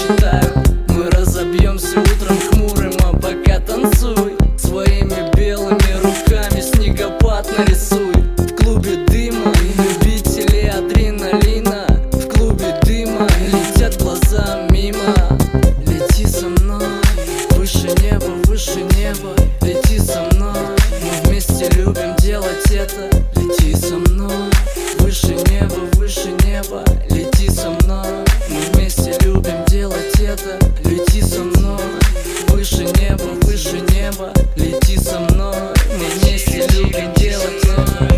считаю. Мы разобьемся утром хмурым, а пока танцуй. Своими белыми руками снегопад нарисуй. В клубе дыма любители адреналина. В клубе дыма летят глаза мимо. Лети со мной, выше неба, лети со мной. Мы вместе любим делать это. Лети со мной, выше неба, лети со мной. Мы вместе любим делать это. Лети со мной, выше неба, лети со мной. Мы вместе любим делать это.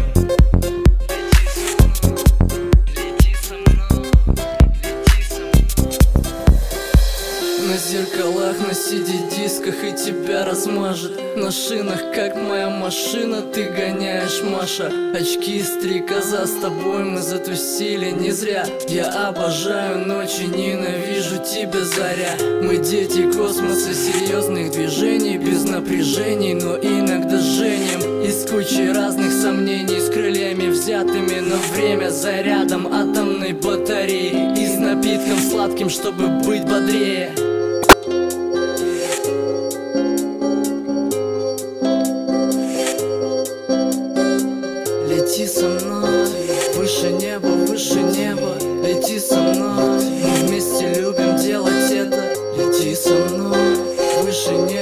На зеркалах, на CD-дисках и тебя размажет. На шинах, как моя машина, ты гоняешь, Маша. Очки, стрекоза, с тобой мы затусили не зря. Я обожаю ночи, ненавижу тебя, заря. Мы дети космоса, серьезных движений, без напряжений, но иногда женим. Из кучи разных сомнений, с крыльями взятыми, но время зарядом атомной батареи. И с напитком сладким, чтобы быть бодрее. Лети со мной, выше неба, лети со мной. Мы вместе любим делать это. Лети со мной, выше неба.